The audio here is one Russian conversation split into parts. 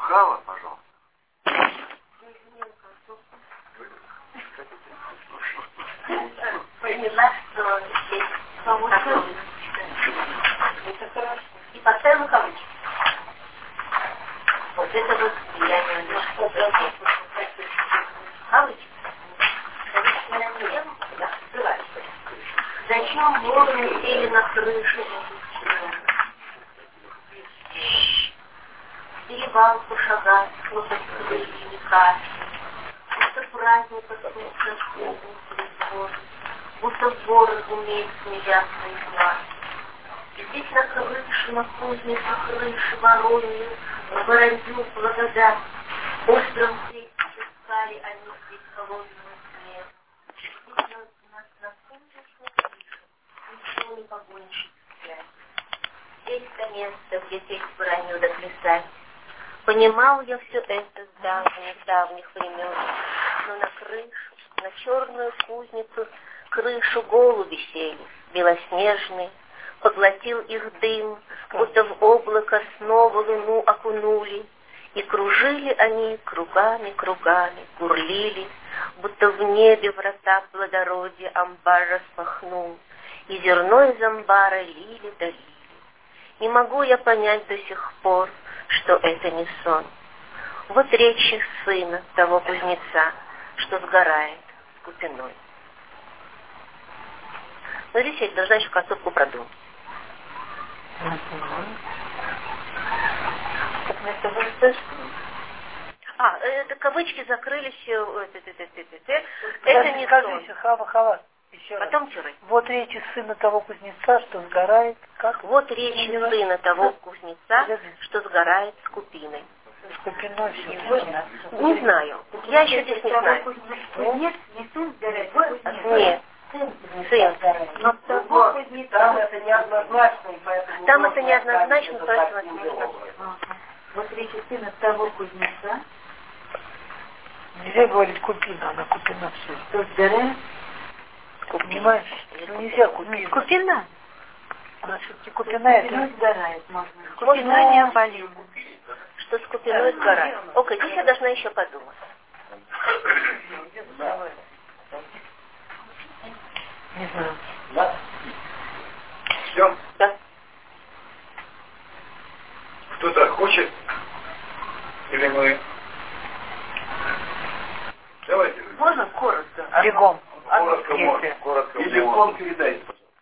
Хава, пожалуйста. Поняла, что здесь получилось. Это хорошо. И поставила кавычки. Вот это вот влияние на кавычки. Зачем воры сели на крышу? Перевалку шагать, слушать крылья, будто праздник отпустил, будто воры умеют смеяться и плакать. И здесь на крыше, на кузнице крыши воронью, воронью благодать, острым светом искали они здесь холодную смерть. Здесь на солнечной крыше ничего не погонишь взять. Здесь-то место, где петь воронью да плясать. Понимал я все это с давних времен, но на крышу, на черную кузницу, крышу голуби сели, белоснежные, поглотил их дым, будто в облако снова луну окунули, и кружили они кругами, гурлили, будто в небе врата плодородия амбар распахнул, и зерно из амбара лили да лили. Не могу я понять до сих пор, что это не сон. Вот речь их сына, того кузнеца, что сгорает с купиной. Но здесь я должна еще концовку продумать. Это кавычки закрылись. Это не сон. Хава. Еще Потом раз. тире. Вот речь сына того кузнеца, что сгорает. Как? Вот речь сына того кузнеца, что сгорает с купиной. С купиной все. Не знаю. Я еще здесь не знаю. Кузнец, не сын сгорает. Нет. Сын. Но того кузнеца. Там это неоднозначно, поэтому... Там это неоднозначно, поэтому это можно. Вот речь сына того кузнеца. Нельзя говорить купина, она купина все. Что сгорает? Понимаешь? Нельзя купина. Купина. Она все-таки купина это... сгорает, можно. Купиной не оболим. Что с купиной сгорает. Окей, здесь я должна еще подумать. Не знаю. Да? Все? Да. Кто-то хочет? Или мы? Давайте. Можно коротко? Бегом. Коротко. Телефон передайте.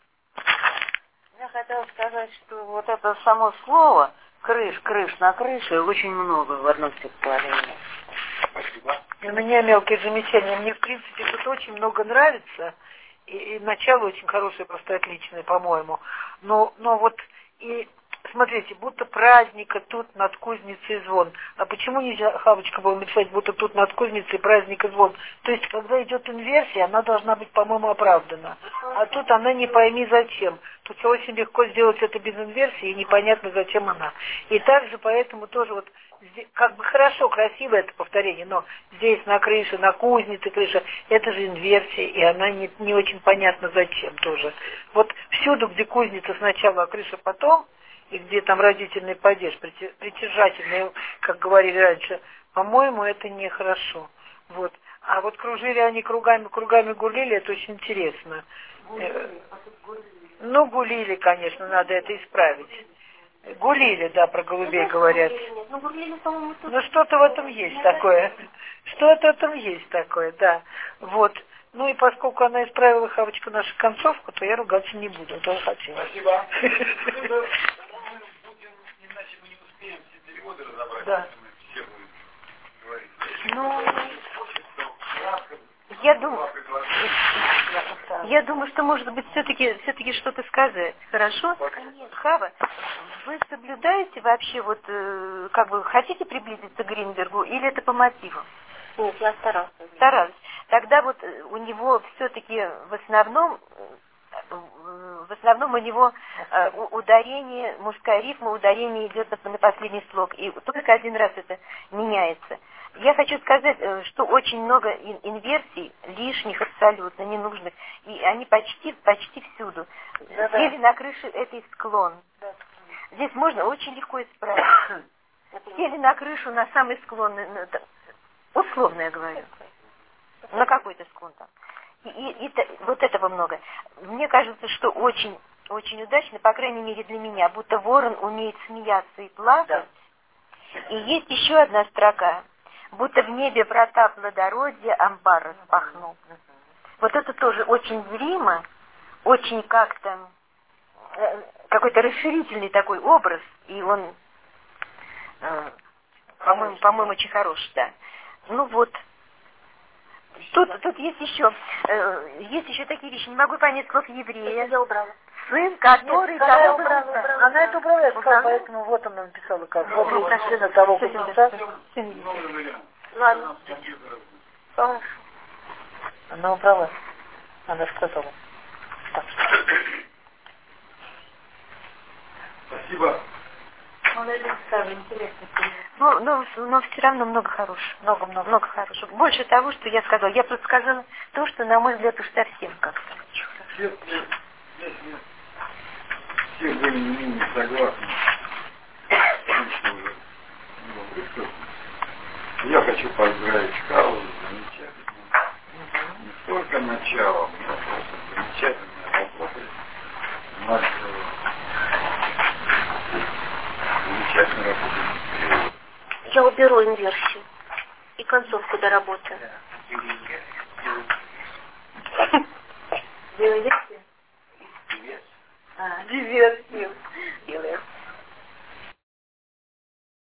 Я хотела сказать, что вот это само слово крыш на крыше очень много в одном стихотворении. Спасибо. У меня мелкие замечания. Мне, в принципе, тут очень много нравится. И начало очень хорошее, просто отличное, по-моему. Но вот и смотрите, будто праздника тут над кузницей звон. А почему нельзя, Хавочка, было написать, будто тут над кузницей праздника звон? То есть, когда идет инверсия, она должна быть, по-моему, оправдана. А тут она не пойми зачем. Тут очень легко сделать это без инверсии, и непонятно, зачем она. И также, поэтому тоже вот, как бы хорошо, красиво это повторение, но здесь на крыше, на кузнице крыша, это же инверсия, и она не очень понятно зачем тоже. Вот всюду, где кузница сначала, а крыша потом, и где там родительный падеж, притяжательный, как говорили раньше, по-моему, это нехорошо. Вот. А вот кружили они кругами гулили, это очень интересно. Гулили, конечно, надо это исправить. Гулили, да, про голубей говорят. Ну, что-то в этом есть такое. Что-то в этом есть такое, да. Вот. Ну и поскольку она исправила, Хавочка, нашу концовку, то я ругаться не буду. Это хотела. Спасибо. Иначе мы не успеем все переводы разобрать. Да. Все будем говорить. Ну, я думаю, что может быть все-таки что-то сказать. Хорошо? Хава, вы соблюдаете вообще вот, как бы, хотите приблизиться к Гринбергу или это по мотивам? Нет, я старалась. Старалась. Тогда вот у него все-таки в основном у него ударение, мужская рифма, ударение идет на последний слог. И только один раз это меняется. Я хочу сказать, что очень много инверсий, лишних абсолютно, ненужных, и они почти всюду. Или на крыше это и склон. Здесь можно очень легко исправить. Сели на крышу, на самый склон, условно я говорю, на какой-то склон там. И вот этого много. Мне кажется, что очень, очень удачно, по крайней мере для меня, будто ворон умеет смеяться и плакать. Да. И есть еще одна строка, будто в небе врата плодородия амбар распахнул. Вот это тоже очень зримо, очень как-то, какой-то расширительный такой образ, и он, по-моему, очень хороший, да. Ну вот. Тут есть еще такие вещи. Не могу понять слов еврея. Я убрала. Сын, который Нет, того убрала. Она это убрала, я сказала, поэтому вот она написала как. Вот сына того кузнеца. Ладно. Хорошо. Она убрала. Она сказала. Так. Спасибо. Но все равно много хорошего. Много хорошего. Больше того, что я сказала. Я просто сказала то, что, на мой взгляд, уж совсем как-то. Все были не согласны. Я хочу поздравить Карлу замечательно. Не только началом, но просто замечательной работой. Замечательно работает. Я уберу инверсию и концовку доработаю. Диверсию.